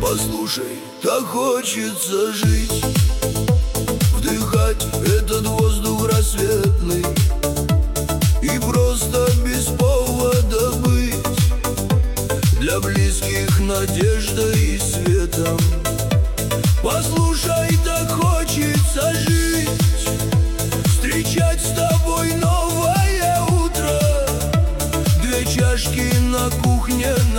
Послушай, так хочется жить, вдыхать этот воздух рассветный и просто без повода быть для близких надеждой и светом. Послушай, так хочется жить, встречать с тобой новое утро, две чашки на кухне